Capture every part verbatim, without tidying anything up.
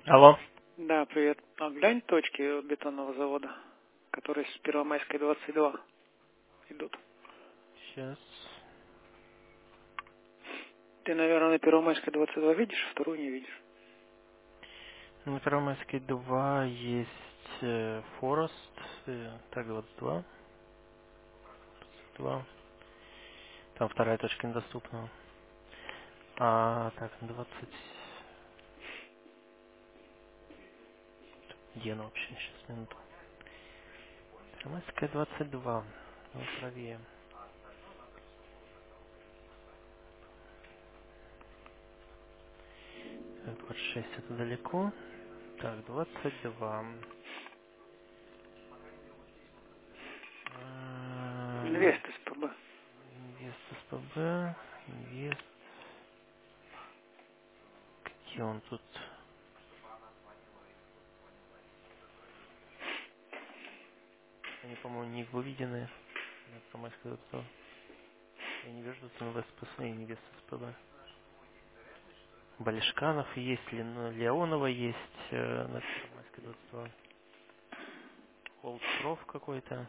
Алло. Да, привет. А глянь точки бетонного завода, которые с Первомайской двадцать два идут. Сейчас. Ты, наверное, на Первомайской двадцать два видишь, а вторую не видишь. На Первомайской два есть э, Форест. э, так, двадцать два. два. Там вторая точка недоступна. А, так, двадцать. Где она вообще? Сейчас, минуту. Первомайская двадцать два. Ну, правее. Так, двадцать шесть это далеко. Так, двадцать два. А, Инвест СПБ. Инвест СПБ. Инвест. Где он тут? Они, по-моему, не выведены. На Первомайской двадцать два. Я не вижу тут инвест ПС и инвест СПБ. Балишканов есть, Лен- Леонова есть, э, на Первомайской двадцать два. Олдпроф какой-то.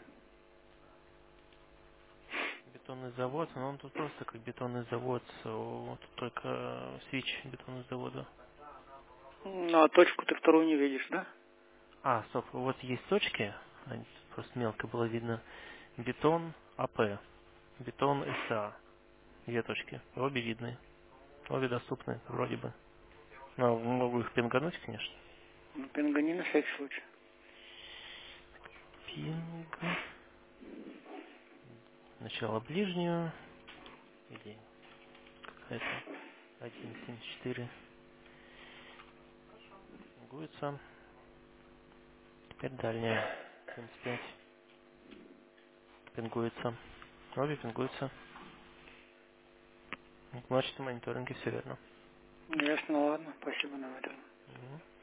Бетонный завод, но он тут просто как бетонный завод. о, Тут только э, свич бетонного завода. Ну, а точку ты вторую не видишь, да? А, стоп, вот есть точки. Они тут просто мелко было видно. Бетон АП. Бетон СА. Две точки. Обе видны. Обе доступны, вроде бы. Но могу их пингануть, конечно. Ну, пингани на всякий случай. Пинг. Начало ближнюю. Или какая-то один семь четыре. Пингуется. Теперь дальняя. семьдесят пять. Пингуется. Обе пингуются. Значит, в мониторинге все верно. Ясно, ладно. Спасибо на этом. Мгм.